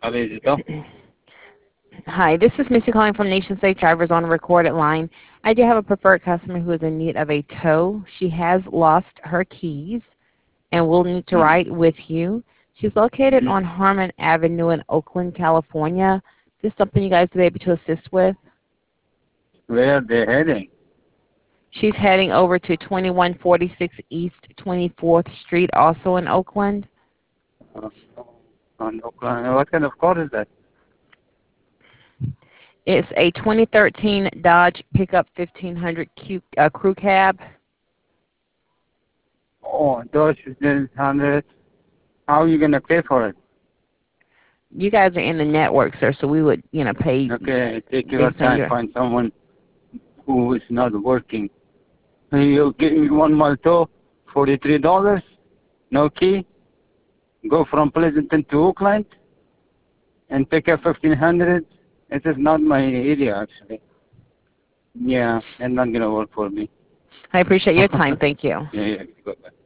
Hello. Hi, this is Missy calling from Nation Safe Drivers on a recorded line. I do have a preferred customer who is in need of a tow. She has lost her keys and will need to Mm-hmm. ride with you. She's located on Harmon Avenue in Oakland, California. Is this something you guys will be able to assist with? Where are they heading? She's heading over to 2146 East 24th Street, also in Oakland. Uh, on Oakland. What kind of car is that? It's a 2013 Dodge Pickup 1500 crew cab. Oh, Dodge 100. How are you going to pay for it? You guys are in the network, sir, so we would, pay Okay, take your based on time. your... Find someone who is not working. You give me 1 mile tow, $43. No key. Go from Pleasanton to Oakland and pick up 1500. It is not my area, actually. Yeah, it's not going to work for me. I appreciate your time. Thank you. Yeah, yeah. Bye-bye.